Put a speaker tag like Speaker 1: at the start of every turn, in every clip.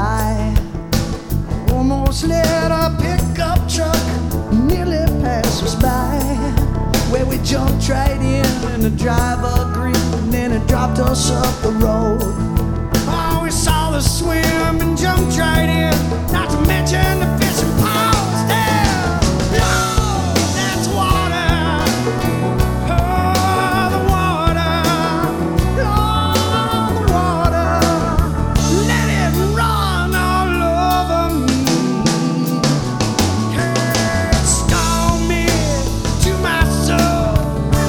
Speaker 1: by. Almost let a pickup truck nearly pass us by. Where we jumped right in and the driver agreed, and then it dropped us up the road. Oh, we saw the swim and jumped right in, not to mention the fishing poles there. Oh, that's water. Oh, the water. Oh, the water. Let it run all over me. It stole me to my soul.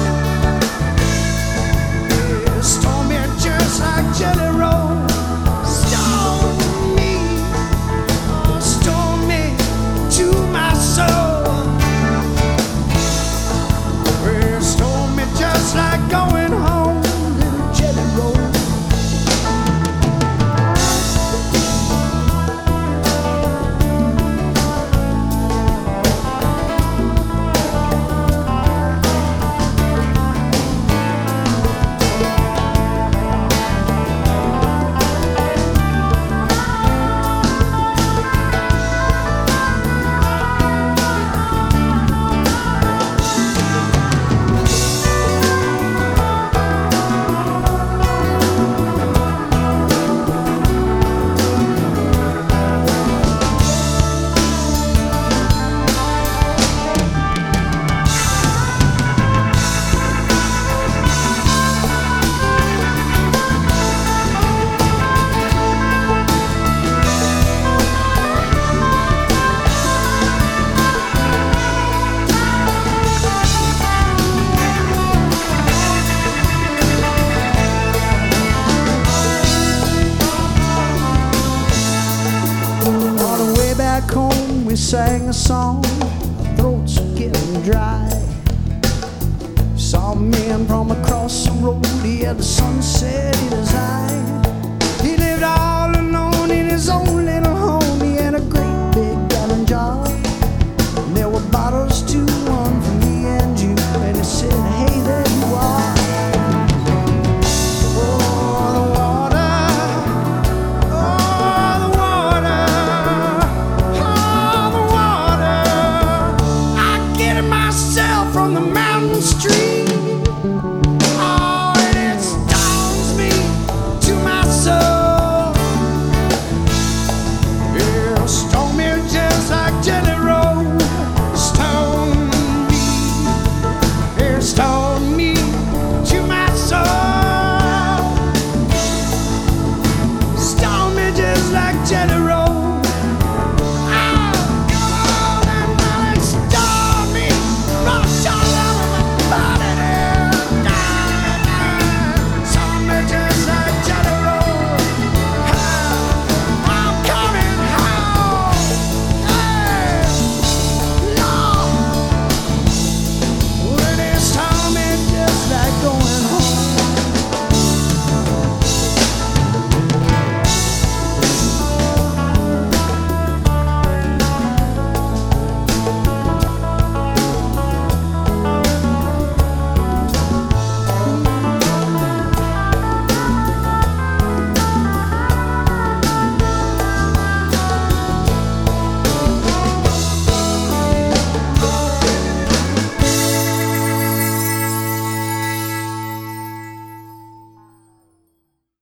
Speaker 1: It stole me just like jelly roll. Stole me to my soul. It stole me just like going home, little jelly roll. On the way back home, we sang a song. Our throats were getting dry. Saw a man from across the road. He had the sunset in his eye. He lived all alone in his own land.